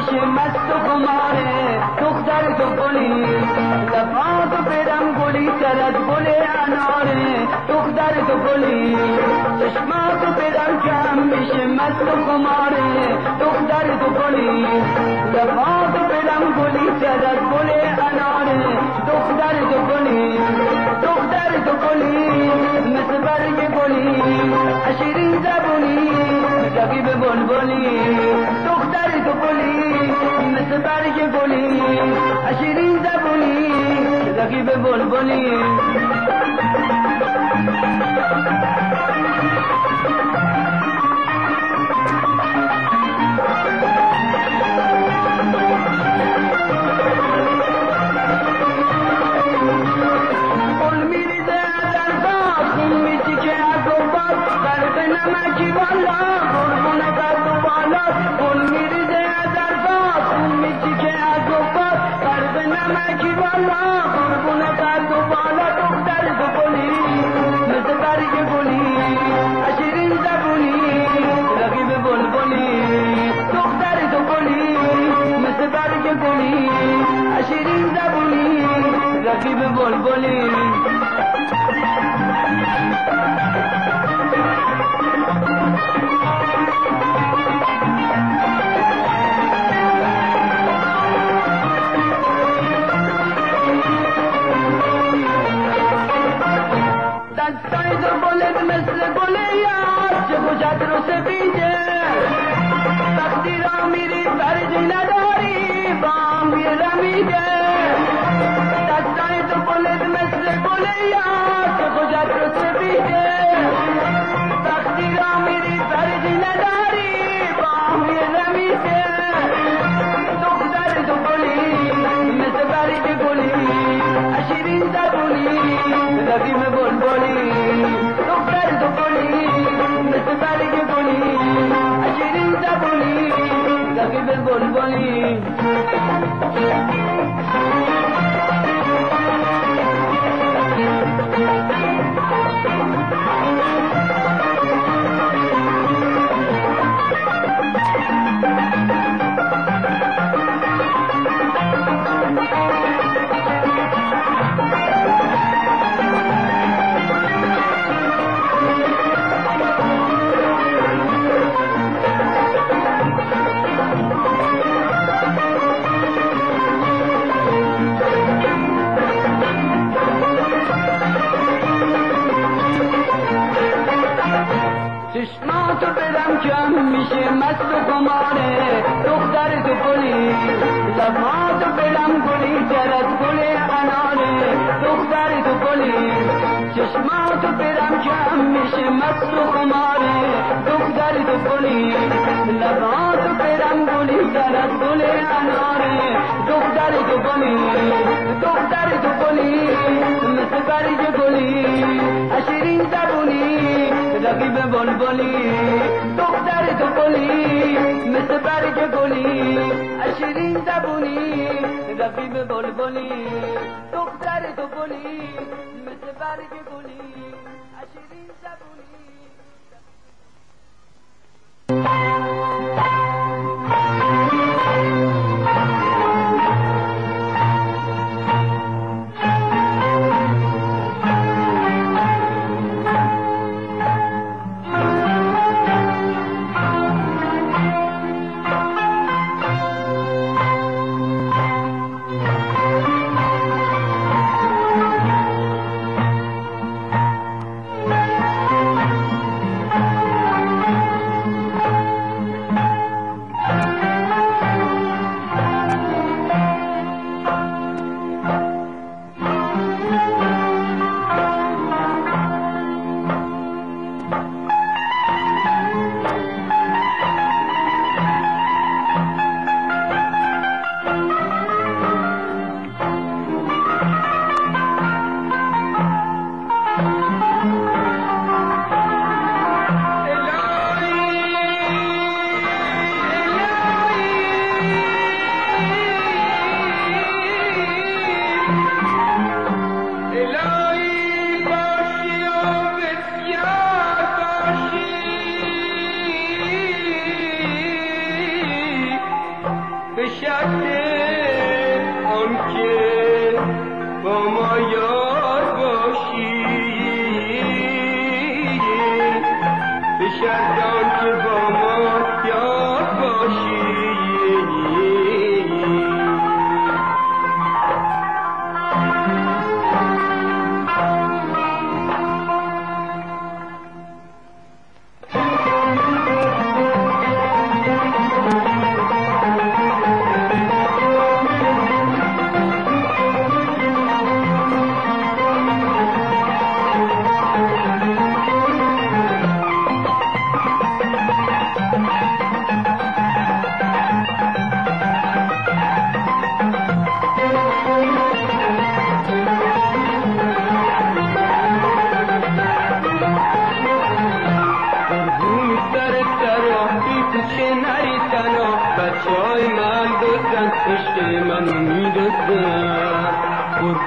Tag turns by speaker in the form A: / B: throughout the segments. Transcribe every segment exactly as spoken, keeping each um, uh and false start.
A: میشه مست و خماره دختر تو گلی لباتو برم گلی تر از گل اناره دختر تو گلی چشماتو برم کم میشه مست و خماره دختر تو گلی لباتو برم گلی تر از گل اناره دختر تو گلی دختر تو گلی مثل برگ گلی شیرین زبونی رقیب بلبلی دختر تو گلی مثل برگ گلی شیرین زبونی رقیب بلبلی نمکی بالا قربونه قد و بالا گل میریزه از ارباب خون میچیکه از گفات قرب نمکی بالا قربونه قد و بالا دختر تو گلی مثل برگ گلی شیرین زبونی رقیب بلبلی دختر تو گلی مثل برگ گلی شیرین زبونی رقیب بلبلی دستای تو بلد مثل گل یاد چه گوشت رو سفیده وقتی را میری فرجی نداری با هم رمیده دستای تو بلد مثل گل یاد چه گوشت رو سفیده وقتی را میری فرجی نداری با هم رمیده دختر تو گلی مثل برگ گلی شیرین زبونی رقیب بلبلی دختر تو گلی مثل برگ گلی شیرین زبونی رقیب بلبلی چشماتو برم کم میشه مست و خماره دختر تو گلی لباتو برم گلی تر از گل اناره دختر تو گلی چشماتو برم کم میشه مست و خماره دختر تو گلی لباتو برم گلی تر از گل اناره دختر تو گلی دختر تو گلی مثل برگ گلی شیرین زبونی رقیب بلبلی دختر تو گلی مثل برگ گلی شیرین زبونی رقیب بلبلی دختر تو گلی مثل برگ گلی شیرین زبونی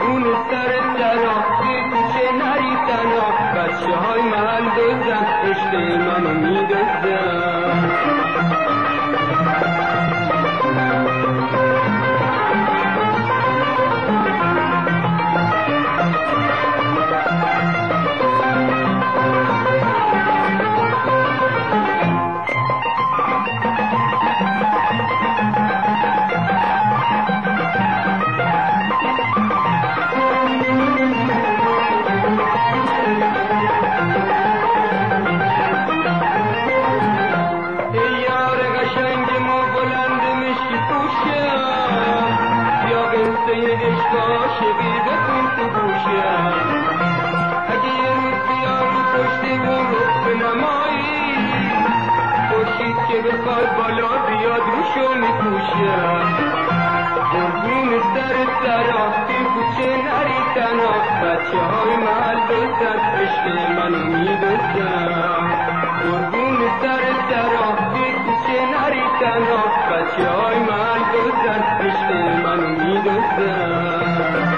A: قربون سر درا کوچه نری تنها بچه های محل دزدن عشق منو میدزدن قربون سر سرا توی کوچه نری تنها بچه های محل دزدن عشق منو میدزدن قربون سر سرا توی کوچه نری تنها بچه های محل دزدن عشق منو میدزدن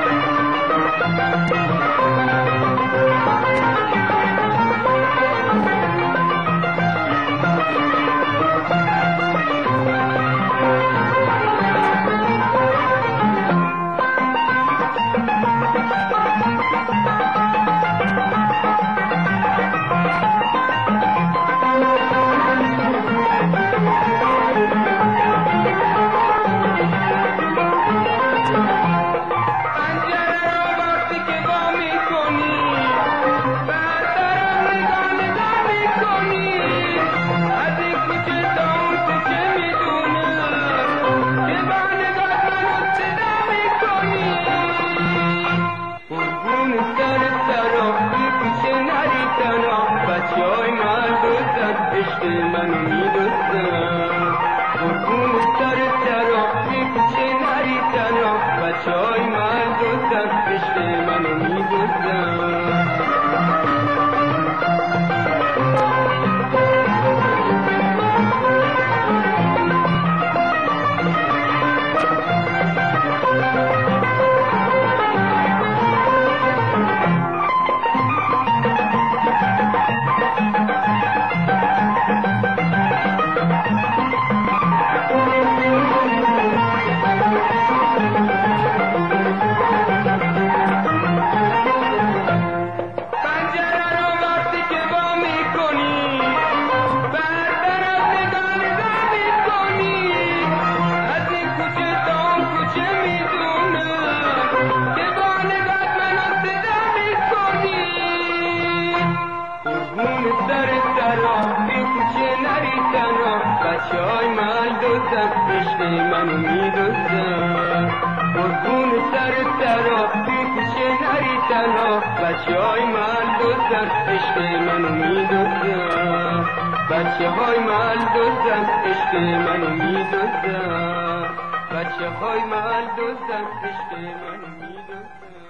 A: بچه های محل دزدن عشق منو میدزدن بچه های محل دزدن عشق منو میدزدن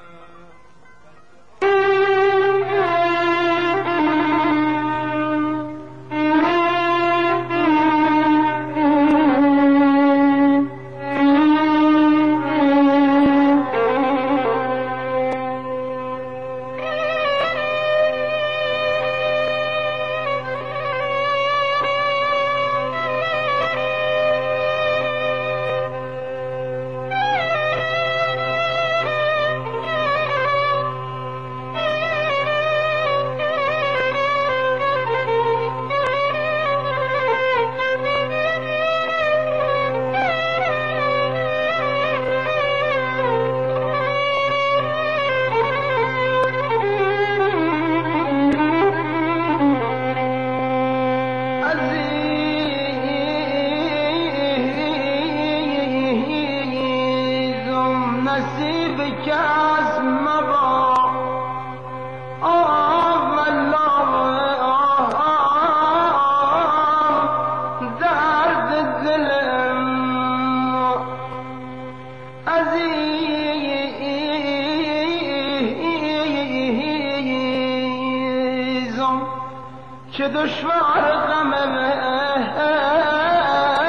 B: چه دشوار غم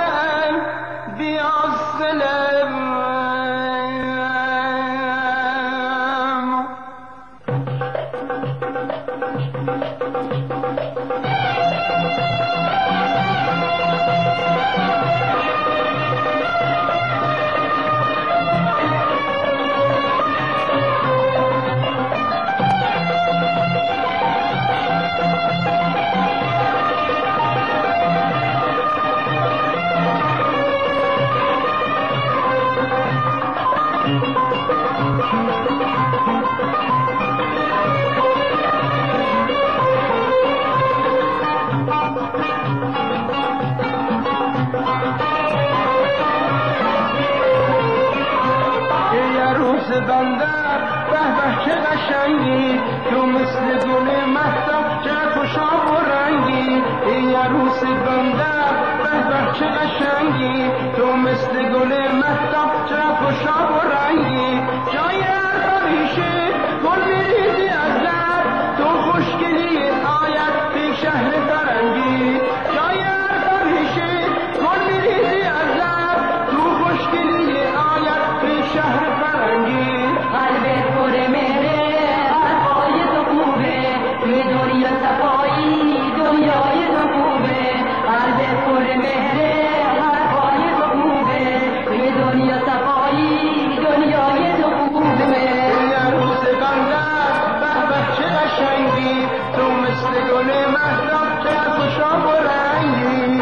B: بیاصله بندر به به چه قشنگی، تو مثل گل مهتاب چه خوشا و رنگی. ای عروس بندر به به چه قشنگی، تو مثل گل مهتاب چه خوشا و رنگی. جای هر همیشه گل میریزی از لب، تو خوشگلی آید به شهر فرنگی. جای هر همیشه گل میریزی از لب، تو خوشگلی آید به شهر فرنگی.
A: قلبت پر مهره حرفای تو خوبه، توی دنیا صفایی دنیای تو خوبه. قلبت پر مهره حرفای تو خوبه، توی دنیا صفایی دنیای تو خوبه.
B: ای عروس بندر به به چه قشنگی، تو مثل گل مهتاب چه خوشا و رنگی.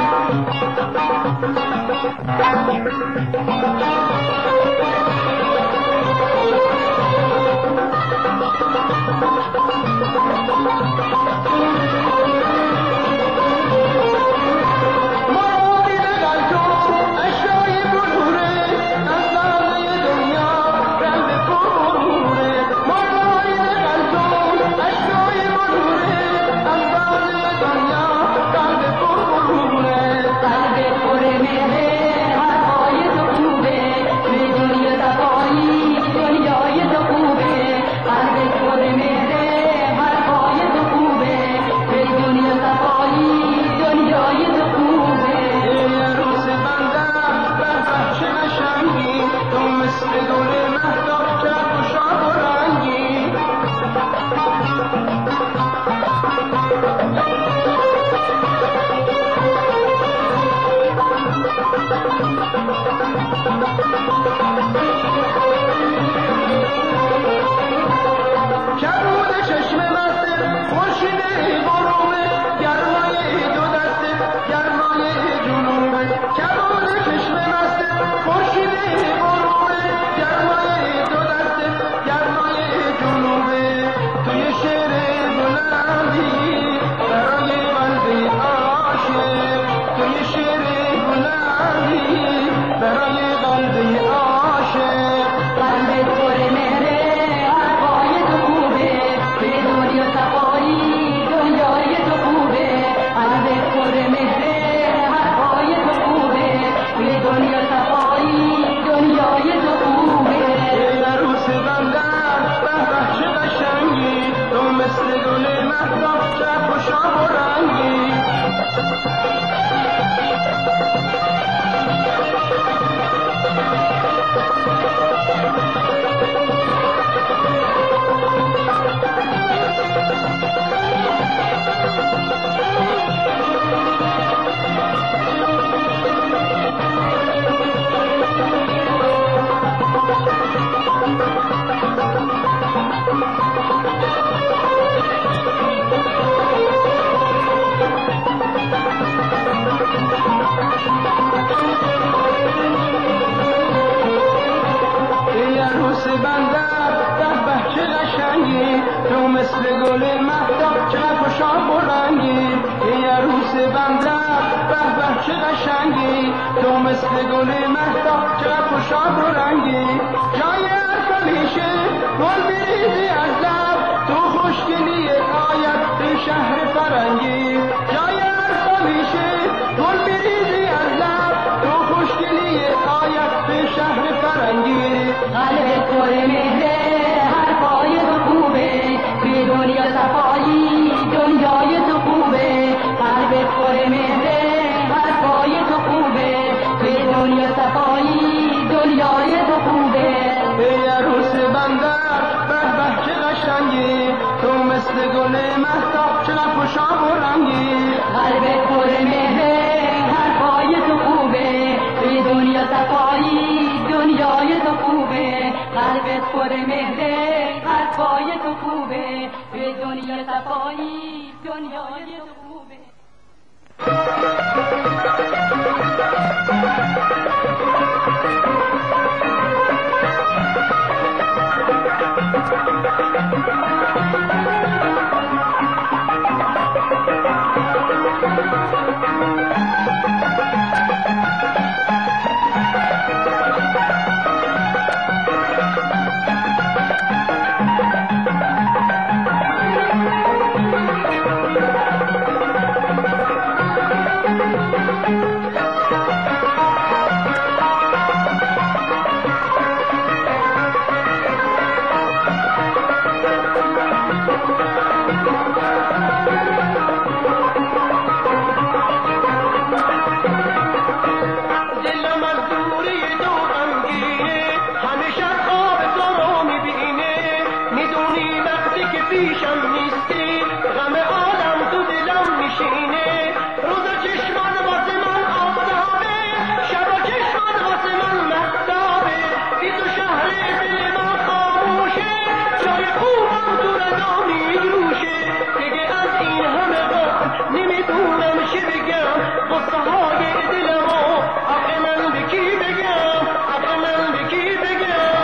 B: تو مثل گل مهتاب چقدر خوشاب و رنگی. جای هر میشه گل میریزی از لب، تو خوشگلی آید به شهر فرنگی. جای هر میشه گل میریزی از لب، تو خوشگلی آید به شهر فرنگی.
A: قلبت پر مهره حرفای تو خوبه، توی دنیا صفایی دنیای تو خوبه. قلبت پر مهره حرفای تو خوبه، توی دنیا صفایی دنیای تو خوبه.
B: ای عروس بندر به به چه قشنگی، تو مثل گل مهتاب چقدر خوشاب و رنگی.
A: قلبت پر مهره حرفای تو خوبه، توی دنیا صفایی دنیای تو خوبه. قلبت پر مهره حرفای تو خوبه، توی دنیا صفایی دنیای تو خوبه.
B: پیشم نیستی غم عالم تو دلم میشینه روز چشمان واسه من آفتابه شب چشمان واسه من مهتابه بی تو شهر دل من خاموشه جای خوبم تو ردا میجوشه دیگه از این همه غم نمیدونم چی بگم قصه های دلمو آخه من به کی بگم آخه من به کی بگم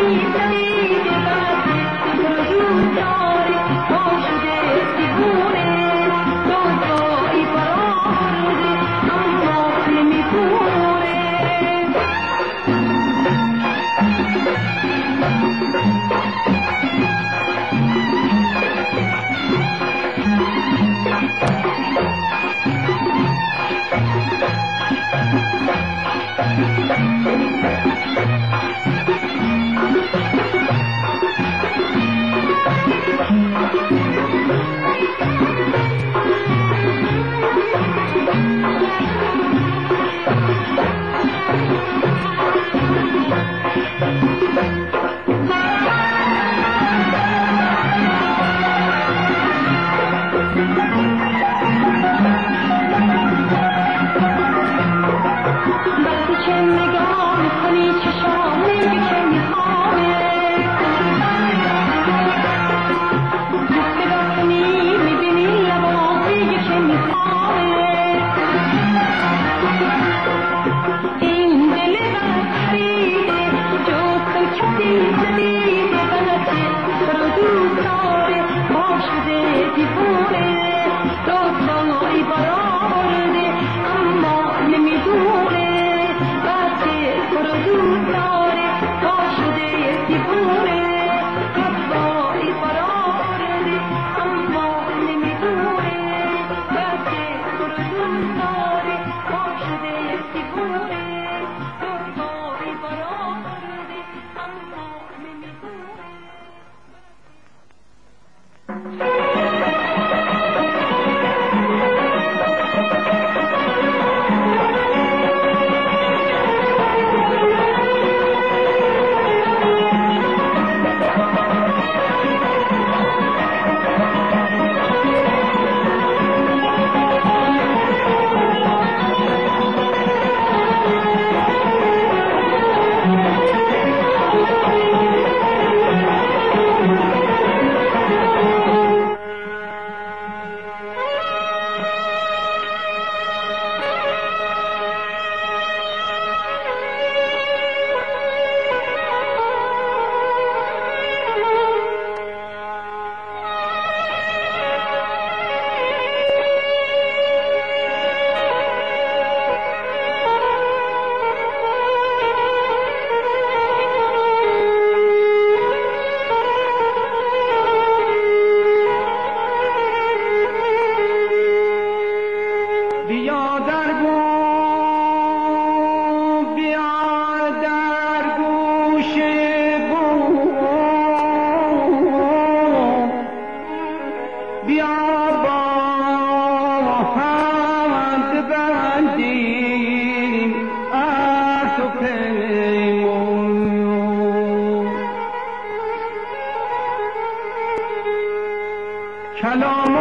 B: کلام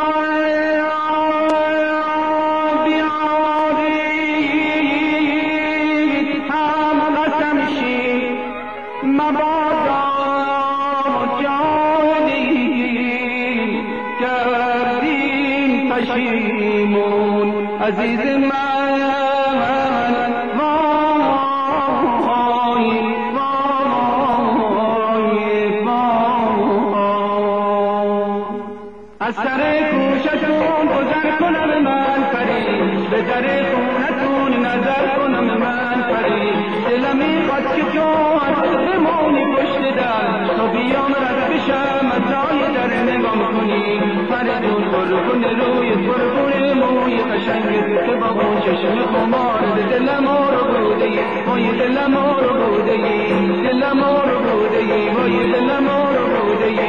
B: الله بیارید هم قسم شی مبادا جاهدی کردیم پشیمون عزیز من از سر کوشتون گذر کنم من فرید به در خونتون نظر کنم من فرید دلم میخواد که تو بمونی پشت در تو بیام رد بشم از جای در نگام کنی فریدون قربون روی قربون موی قشنگت که با اون چشم خمارت دلم رو بوده ای وای دلم رو بوده ای دلم رو بوده ای وای دلم رو بوده ای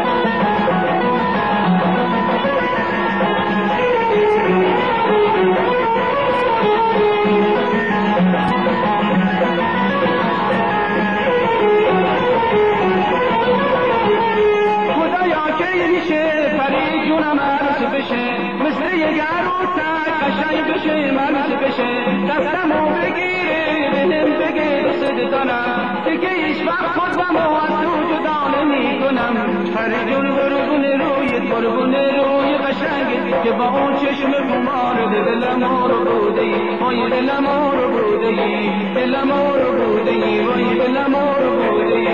B: مثل یک عروسک قشنگ بشه مرز بشه دستمو بگیره بهم بگه دوست دارم دیگه هیچ وقت خودم و از تو جدا نمی‌کنم فریدون قربون روی قربون روی قشنگت که با اون چشم خمارت دلم رو بوده ای وای دلم رو بوده ای دلم رو بوده ای وای دلم رو بوده ای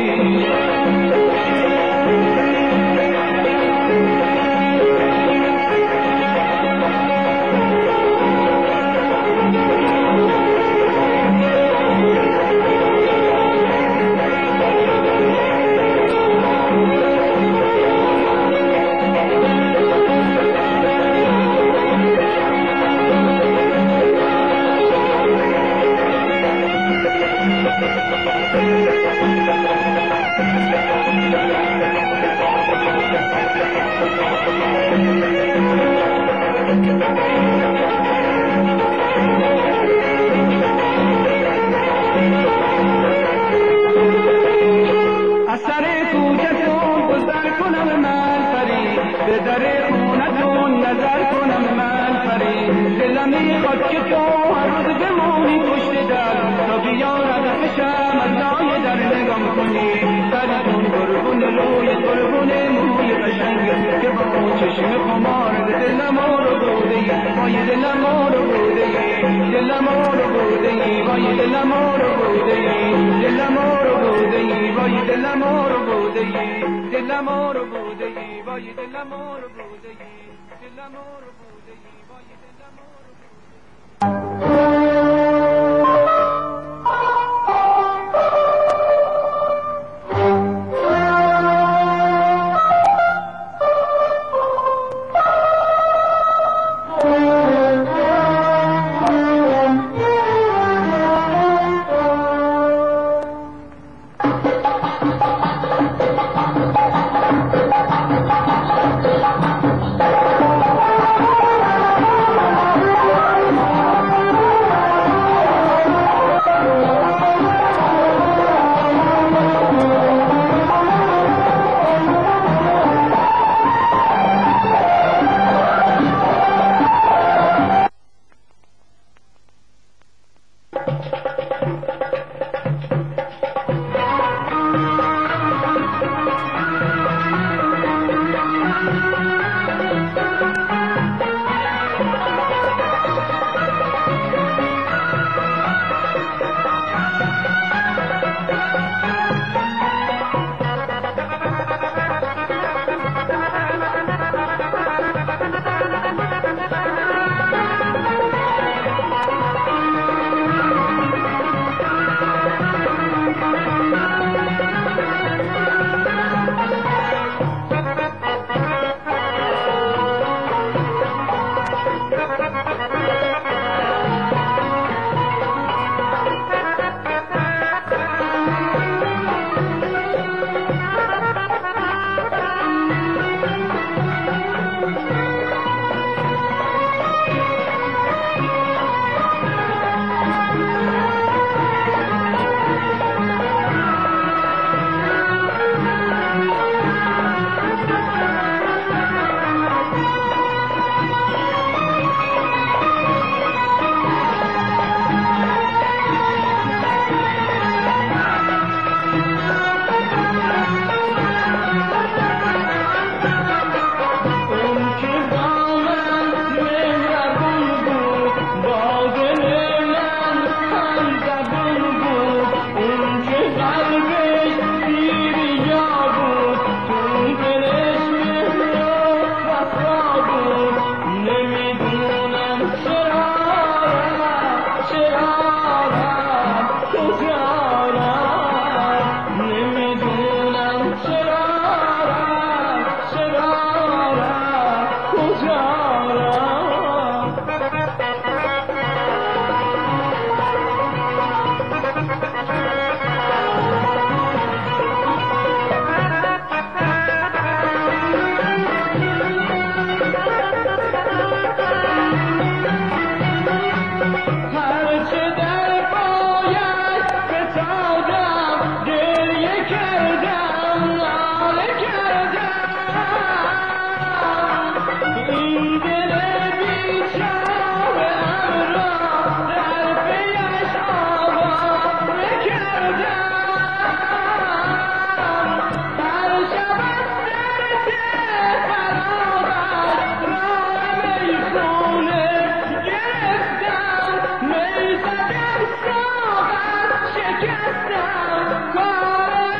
B: شکستم کار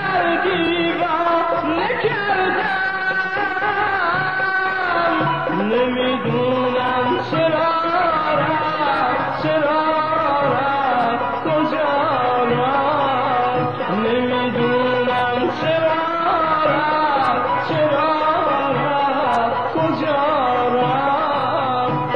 B: دیوانه کردم نمیدونم چرا رفت چرا رفت کجا رفت نمیدونم چرا رفت چرا رفت کجا رفت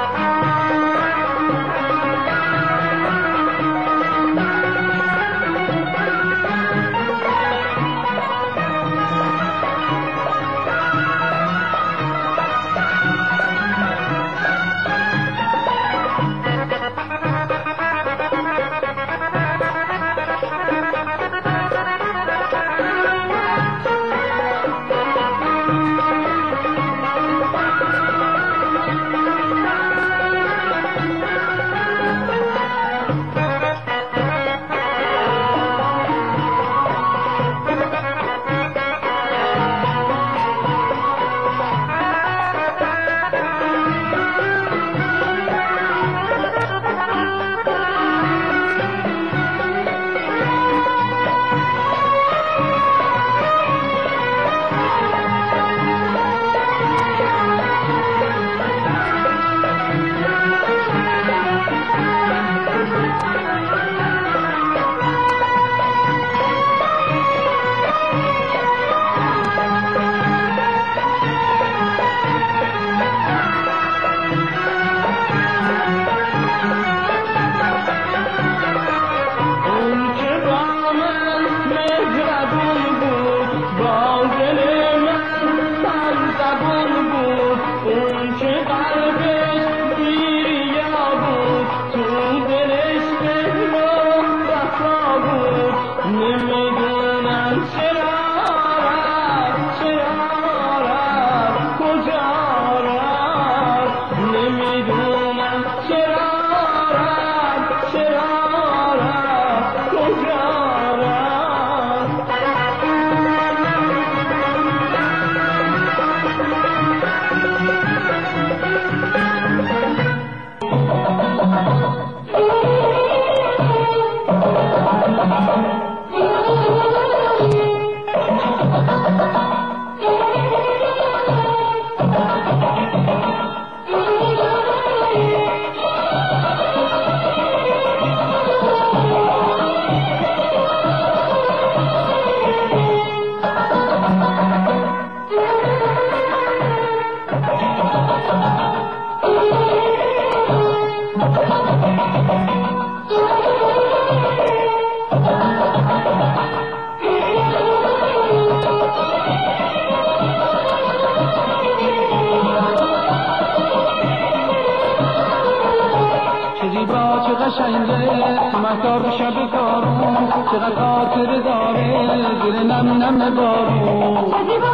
A: مهتاب شب کارون چقدر خاطر داره زیر نم نم بارون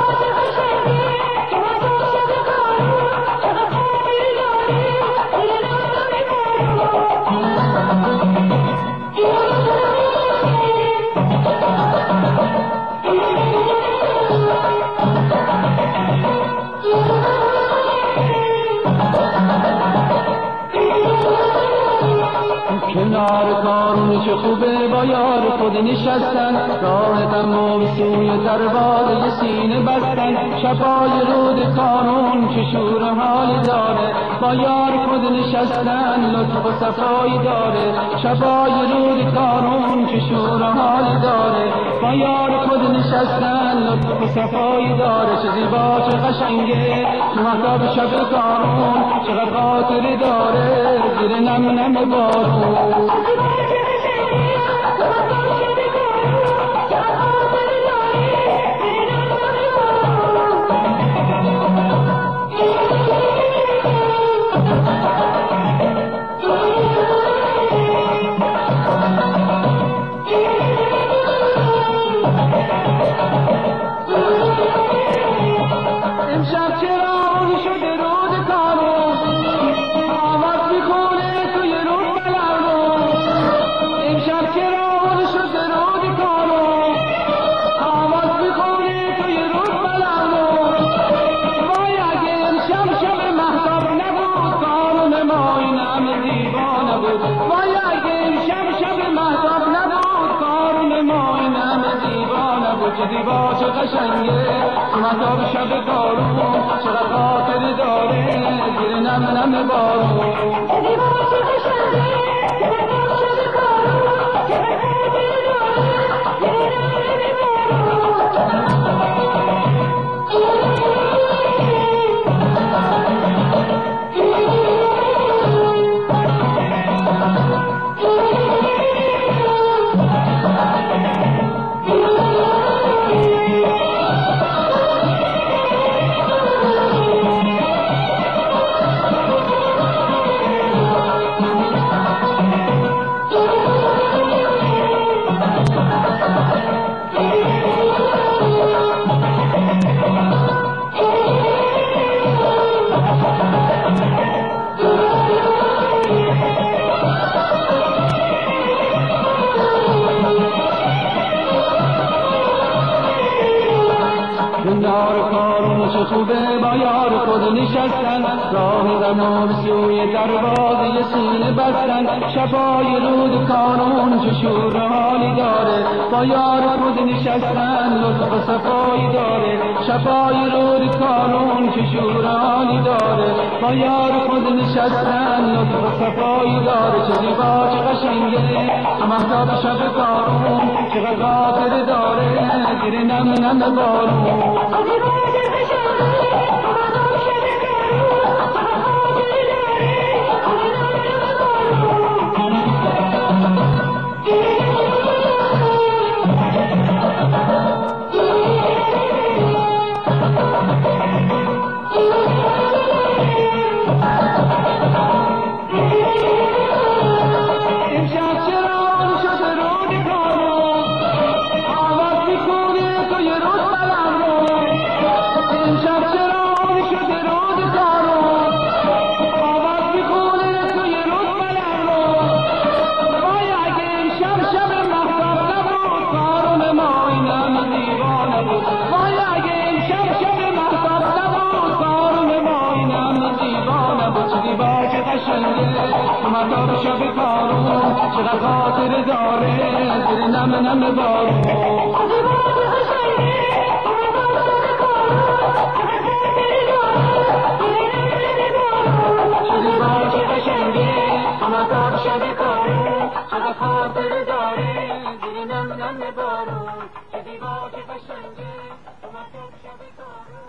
A: کنار کارون چه خوبه با یار خود نشستن راه تمام سوی دروازه سینه بستن شبای رود کارون چه شور حالی داره با یار خود نشستن لطف و صفایی داره شبای رود کارون چه شور حالی داره با یار خود نشستن لطف و صفایی داره چه زیبا چه قشنگه مهتاب شب کارون چقدر خاطر داره زیر نم نم بارون امشب چرا شده رود کارون آواز میخونه توی رود بلرمون قشنگه مطاب شب کارون چقدر خاطر داره زیر نم نم بارون
C: زیباش قشنگه مطاب شب کارون چقدر خاطر داره زیر نم نم
A: یار کارون چه خوبه با یار خود نشستن راه غمام سوی دروازه سینه بستن شبای رود کارون چه شور حالی داره با یار خود نشستن لطف و صفایی داره شبای رود کارون چه شور حالی داره با یار خود نشستن لطف و صفایی داره چه زیبا چه قشنگه مهتاب شب کارون چقدر خاطر داره زیر نم نم بارون مطاب شب کارون چقدر خاطر داره زیر نم نم بارون زیبا چه قشنگه مطاب شب کارون چقدر خاطر داره زیر نم نم بارون زیبا چه قشنگه مطاب شب کارون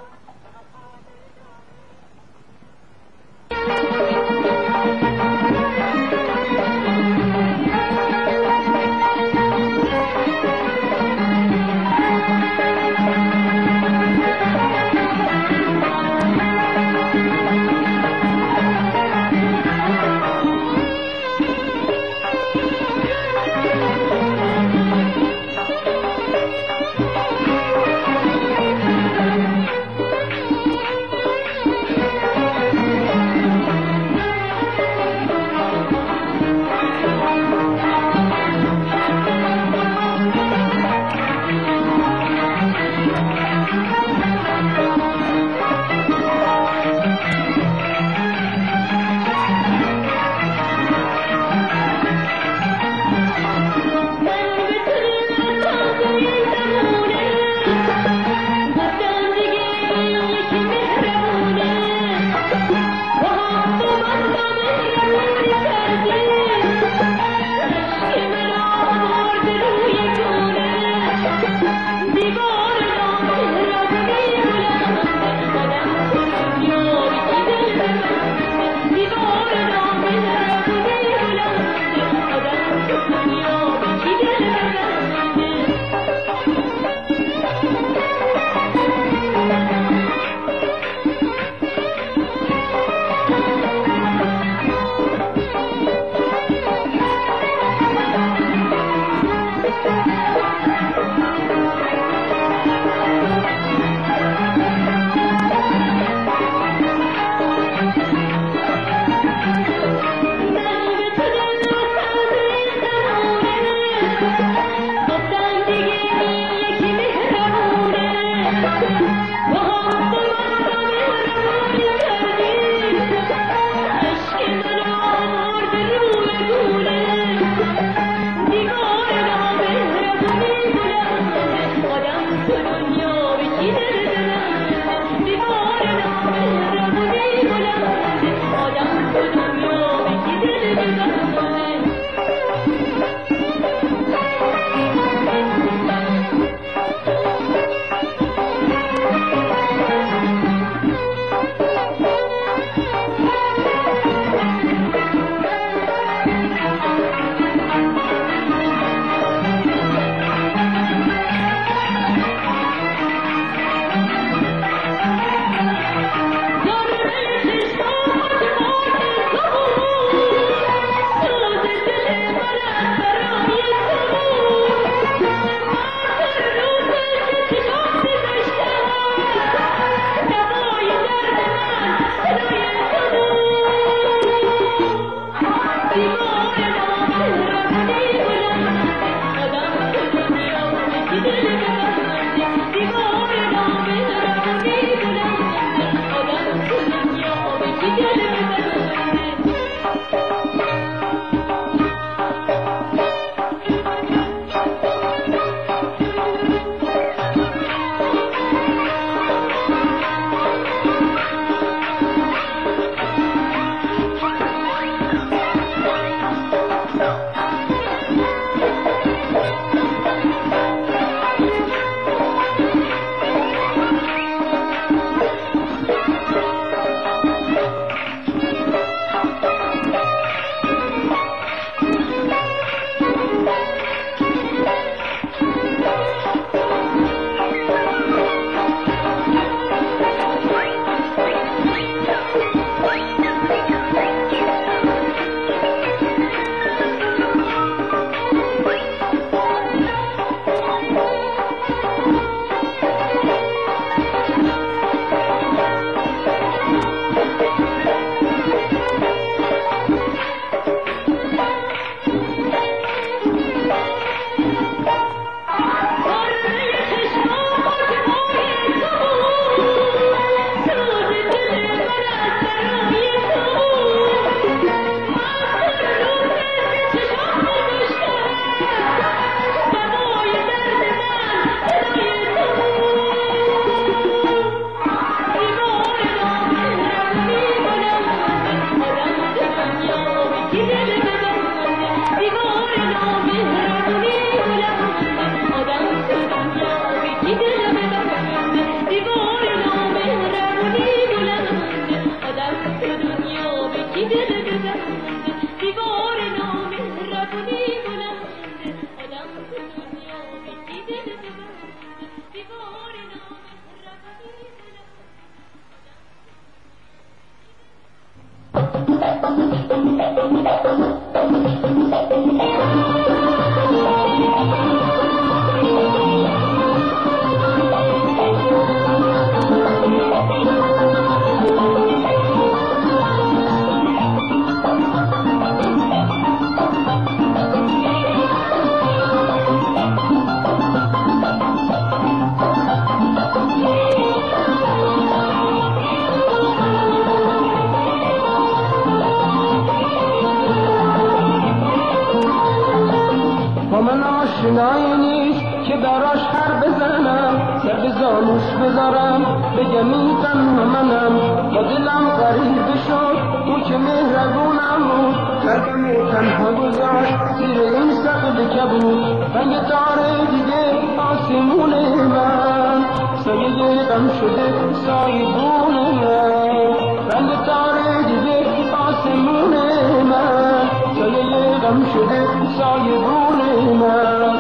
B: آشنایی نیست که براش هر بزنم، سر به زانوش بذارم بگم این تنها منم. با دلم غریبه شد او که مهربونم بود، قلبم تنها گذاشت زیر این سقف کبود. رنگ تاره دیگه آسمون من، سایه غم شده سایبون من. رنگ تاره دیگه آسمون من، سایه غم شده سایبون من.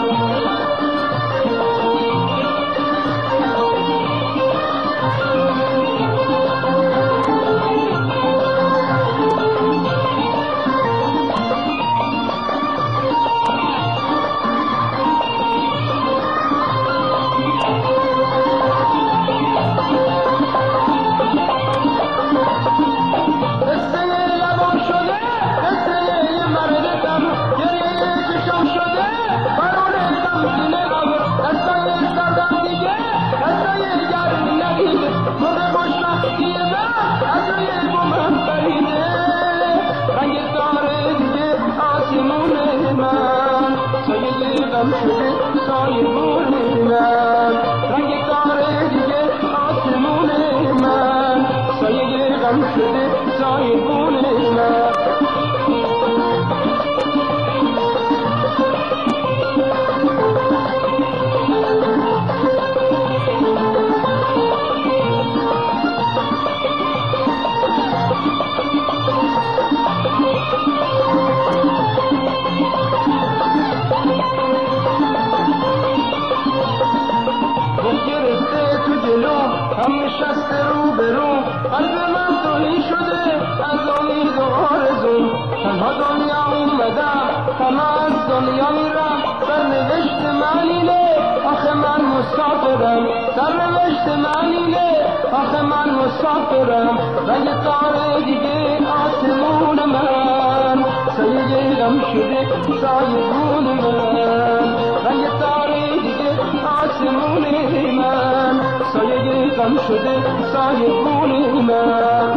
B: مسافرم رنگ تاره دیگه آسمون من، سایه غم شده سایبون من. رنگ تاره دیگه آسمون من، سایه غم شده سایبون من.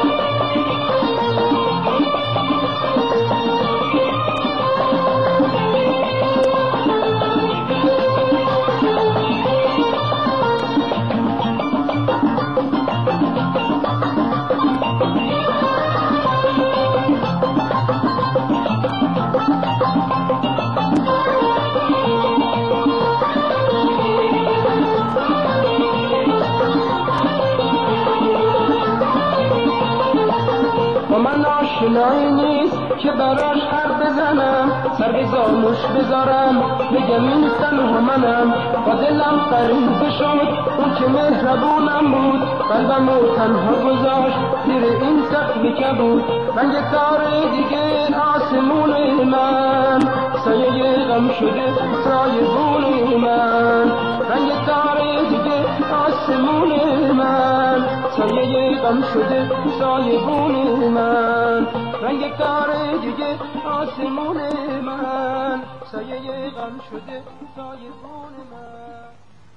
B: آشنایی نیست که براش هر بزنم، سر به زانوش بذارم بگم این تنها منم. با دلم غریبه شد اون که مهربونم بود، قلبم رو تنها گذاشت زیر این سقف کبود. رنگ تاره دیگه آسمون من، سایه غم شده سایبون من. رنگ تاره دیگه آسمون من، سایه غم شده سایبون من. رنگ تاره دیگه آسمون من، سایه غم شده سایبون من.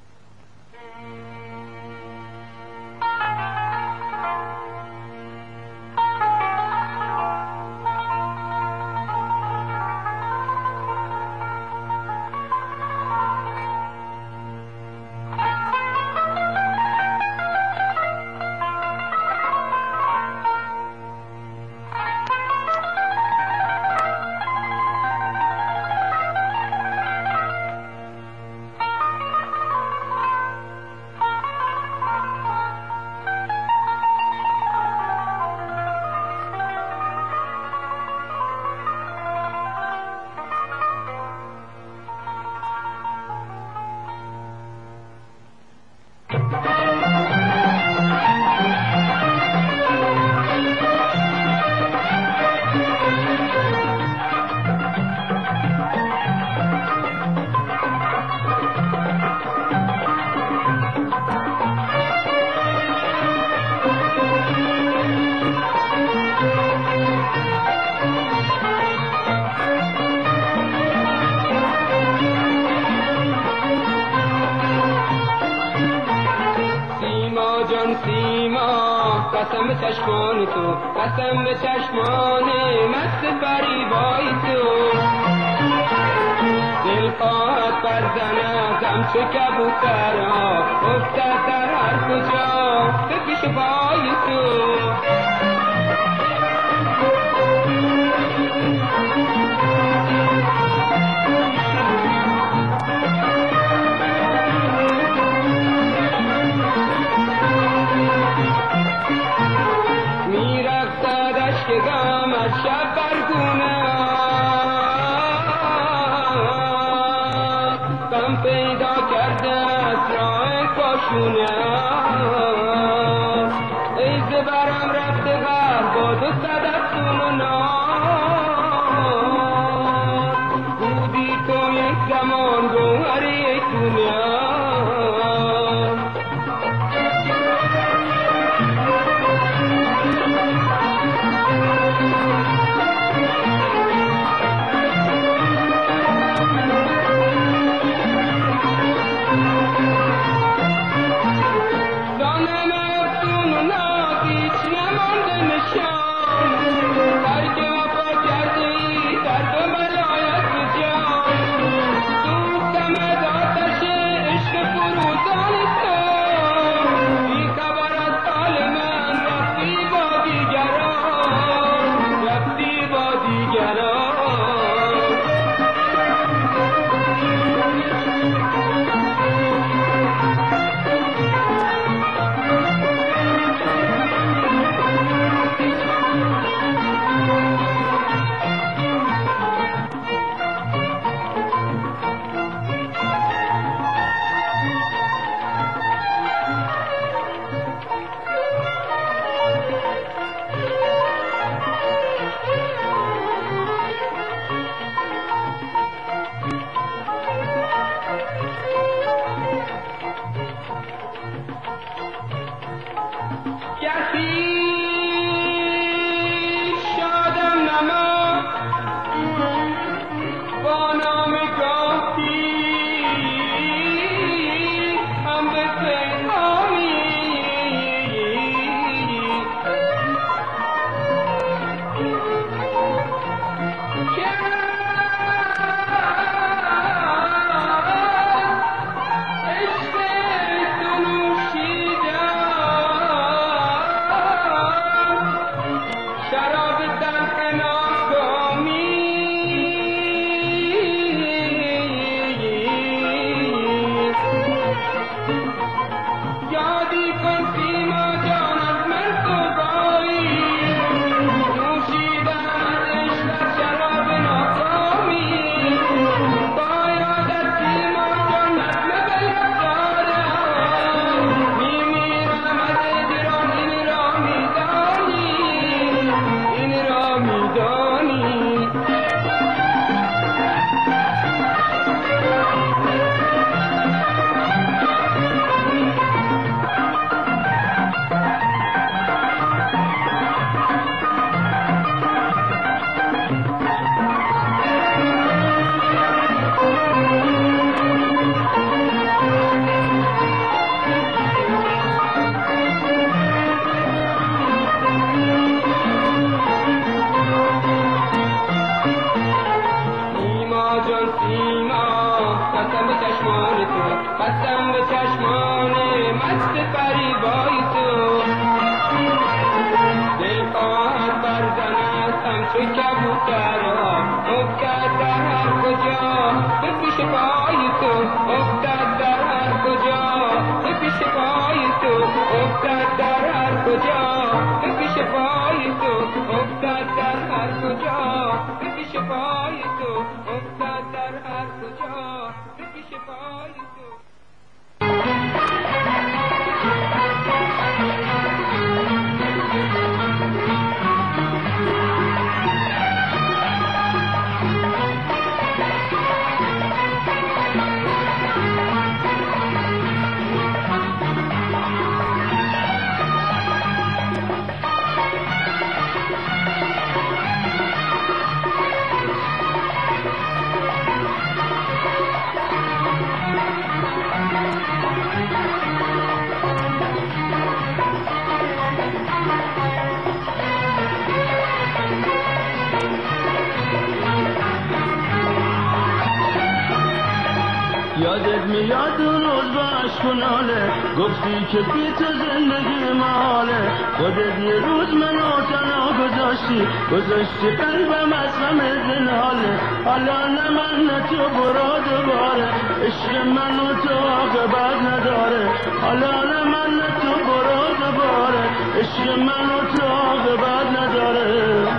B: قسم به چشمان تو، قسم به چشمان مست فریبای تو. دل
A: خواهد برزند همچو کبوترها افتد در هر کجا به پیش پای تو. میرفتد اشک غم از شب برگونه غم پیدا کرده از راه کاشونه ای زبرم رفته غم با دو صد افسون و ناز بودی تو یک زمان گوهر یک دنیا.
B: قسم به چشمان مست فریبای تو دل خواهد برزند همچو کبوترها افتد در هر کجا به پیش پای تو افتد در هر کجا به پیش پای تو افتد در هر کجا به پیش پای تو افتد در هر کجا به پیش پای تو افتد در هر کجا به پیش پای تو. یادت میاد اون روز با اشکناله گفتی که بی تو زندگی محاله خودت یه روز منو تنها گذاشتی گذاشتی قلبم از غم زناله حالا نه من نه تو برو دوباره عشق من و تو عاقبت نداره حالا نه من نه تو برو دوباره عشق من و تو عاقبت نداره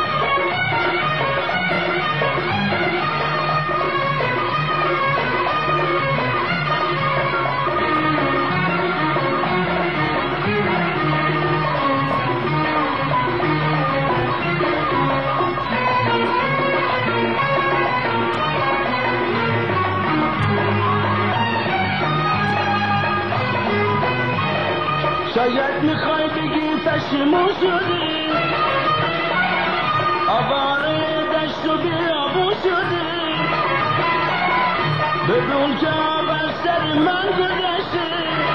B: شاید میخوای بگی پشیمون شدی آواره دشت و بیابون شدی بدون که آب از سر من گذشتی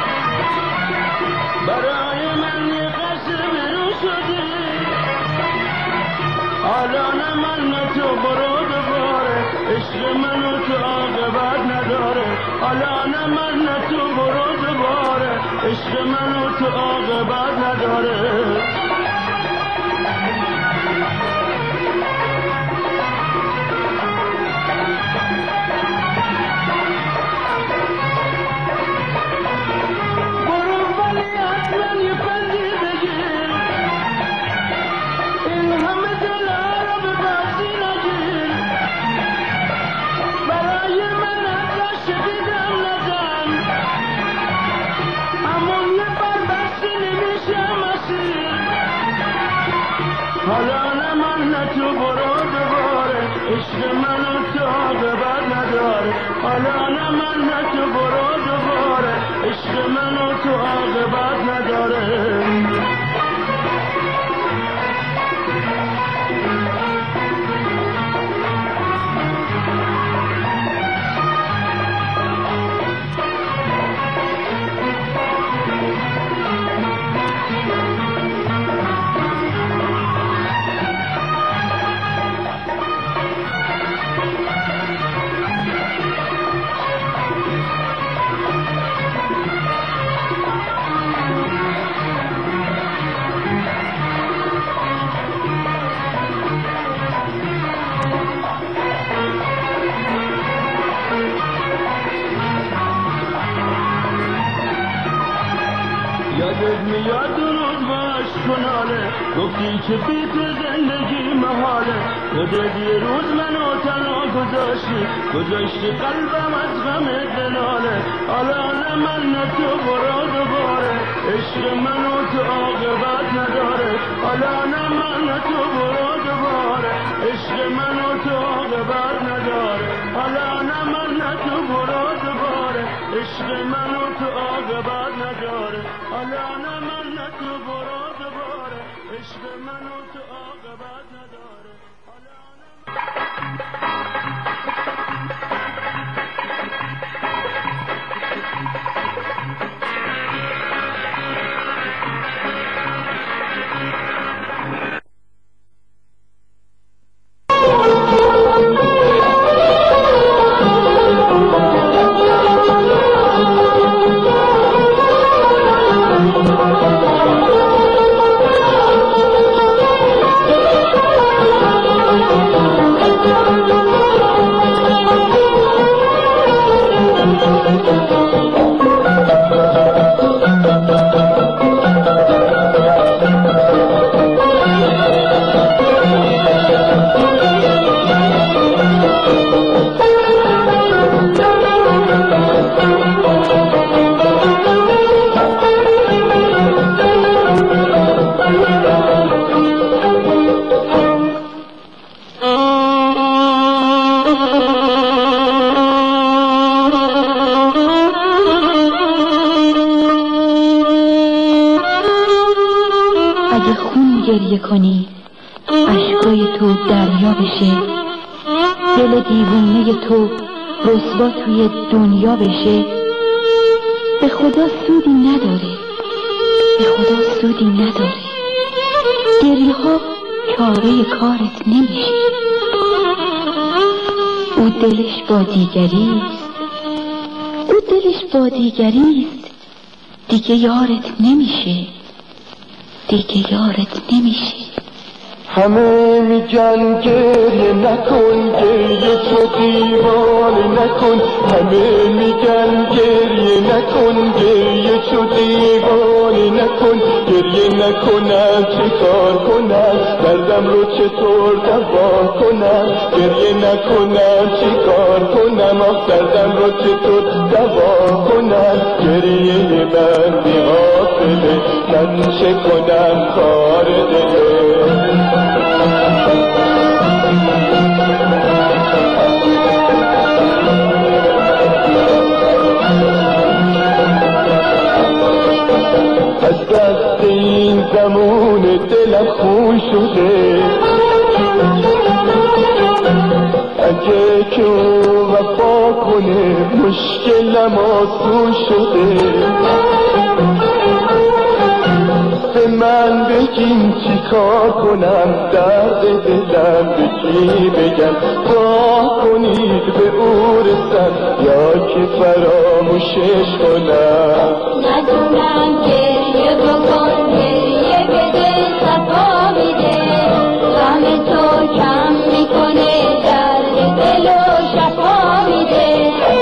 B: برای من یه قصر بیرون شدی حالا نه من نه تو برو دوباره عشق من و تو عاقبت نداره حالا نه من نه تو برو دوباره عشق من و تو عاقبت نداره حالا نه من نه تو برو دوباره عشق من و تو عاقبت نداره حالا نه من نه تو برو دوباره عشق من و تو عاقبت نداره یادت میاد اون روز با اشکناله گفتی که بی تو زندگی محاله خودت یه روز منو تنها گذاشتی گذاشتی قلبم از غم دلاله حالا نه من نه تو برو دوباره عشق من و تو عاقبت نداره حالا نه من نه تو برو دوباره عشق من و تو عاقبت نداره حالا نه من نه تو برو دوباره عشق من و تو عاقبت نداره حالا نه من نه تو برو دوباره عشق من و تو عاقبت نداره حالا
D: گریه کنی اشکای تو دریا بشه دل دیوونه تو رسوا توی دنیا بشه به خدا سودی نداره به خدا سودی نداره گریه ها چاره کارت نمیشه او دلش با دیگریست دلش با دیگریست، دیگه یارت نمیشه، دیگه یارت نمیشه.
B: همه میگن گریه نکن، گریه تو دیوانه نکن. همه میگن گریه نکن، گریه تو دیوانه نکن. گریه نکنم چه کار کنم، دردم رو چطور دوا کنم. گریه نکنم چه کار کنم، آخ دردم رو چطور دوا کنم. گریه من بی حاصله، من چه کنم کار دله. از دست این زمان دلم خون شده، اگه که وفا کنه مشکلم آسون شده. به من بگین چی کار کنم، درد دلم به کی بگم. دعا کنید به او رسم یا که فراموشش کنم.
C: ندونم گریه بکن، گریه به دل صفا میده. غم تو کم میکنه، درد دل و شفا میده.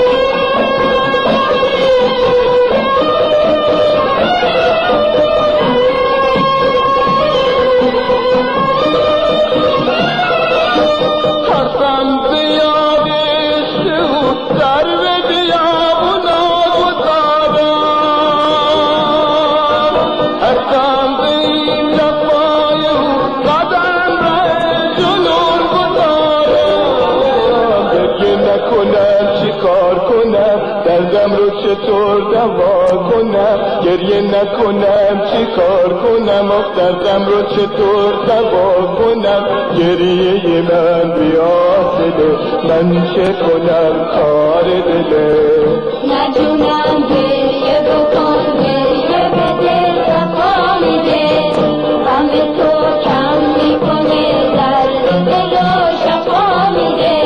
B: چطور دوا کنم، گریه نکنم چی کار کنم، آخ دردم رو چطور دوا کنم. گریه من بیاسده، من چه کنم کار دله.
C: ندونم گریه بکن، گریه به دل صفا میده. غم تو کم میکنه، درد دل و شفا میده.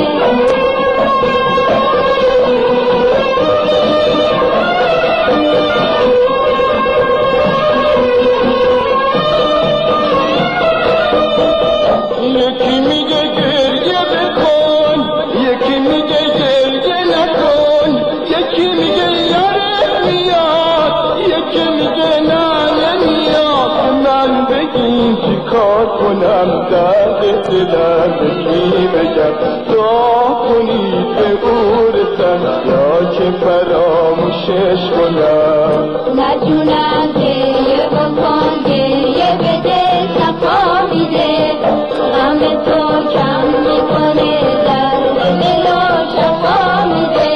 B: یکی میگه گریه بکن، یکی میگه گریه نکن. یکی میگه یارت میاد، یکی میگه نه نمیاد. من بگین چی کار کنم، درد دلم به کی بگم. دعا کنید به او رسم یا که فراموشش کنم.
C: ندونم گریه بکن، گریه به دل صفا میده. غم تو کم میکنه، درد دل و شفا میده.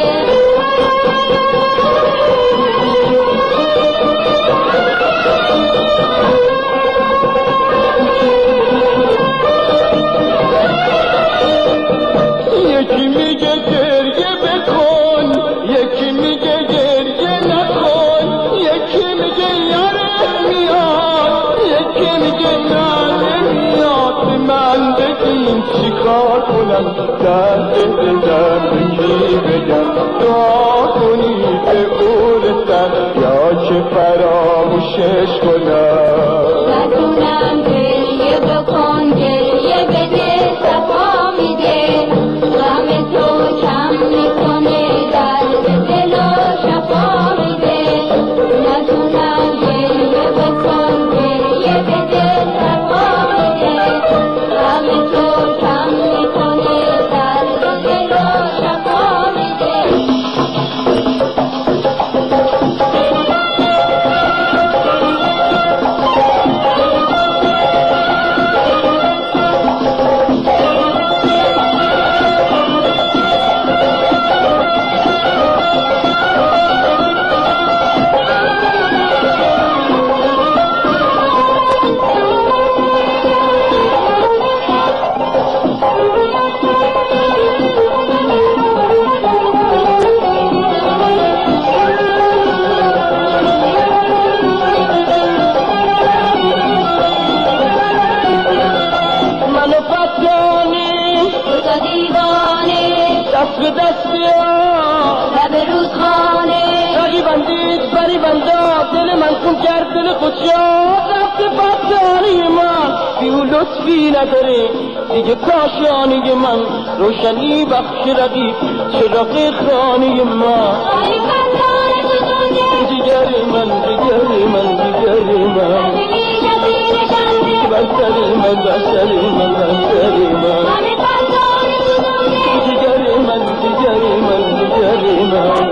B: یکی میگه گریه بکن، یکی میگه گریه نکن. یکی میگه یارت میاد، یکی میگه نه نمیاد. من بگین چی کار کنم، درد دلم به کی بگم. دعا کنید به او رسم یا که فراموشش کنم.
C: ندونم گریه بکن، گریه به دل صفا میده. غم تو کم میکنه، درد دل و شفا میده. ندونم گریه بکن، گریه به دل صفا میده. غم تو کم میکنه، درد دل و شفا میده.
B: یکی فریبندا دل من خون کرد دل خود شاد رفته بدکاری من بی او لطفی نداره دیگه کاشانی من روشنی بخش رقیب چراغ خانه من جگر من جگر من جگر من بسری من بسری من بسری من جگر من جگر من جگر من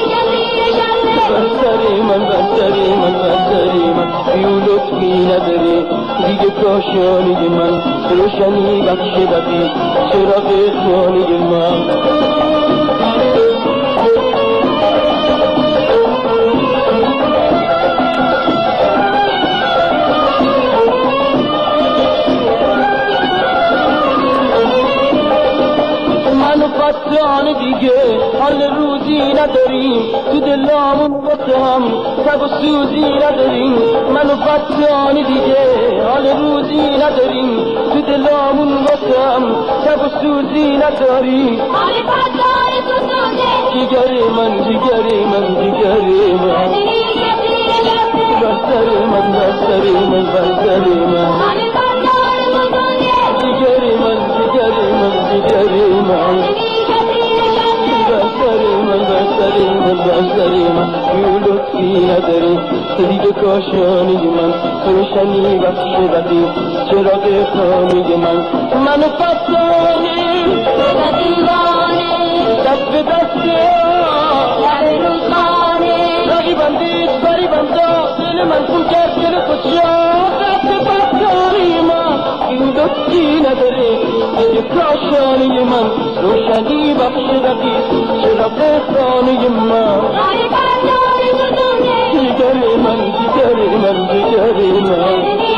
B: بسری من بسری من بسری من بیو لطفی نداره دیگه کاشانی من روشنی بخش رقیب چراغ خانه من فتان دیگه حال روزی نداریم تو دلامون واسه هم تب و سوزی نداریم من و فتان دیگه حال روزی نداریم تو دلامون واسه هم تب و سوزی نداریم
C: حال فتان تو سوزه
B: جگر من جگر من جگر من بستر من بستر من بستر من
C: حال فتان تو سوزه
B: جگر من جگر من جگر من بسری من بسری من بسری من بیو لطفی نداری دیگه کاشانی من روشنی بخش رقیب چراغ خانه من من فتانی
C: دیوانه
B: دست به دسته
C: در روزخانه
B: رقیبم دید فریبم داد دل من خون کرد دل خود شاد دست بدکاری من بیو لطفی نداره دیگه کاشانی من روشنی بخش رقیب چراغ خانه من
C: حال فتان تو سوزه
B: جگر من جگر من جگر من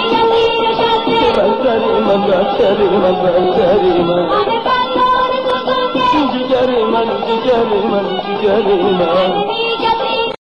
B: بستر من بستر من بستر من
C: حال فتان تو سوزه
B: جگر من جگر من جگر من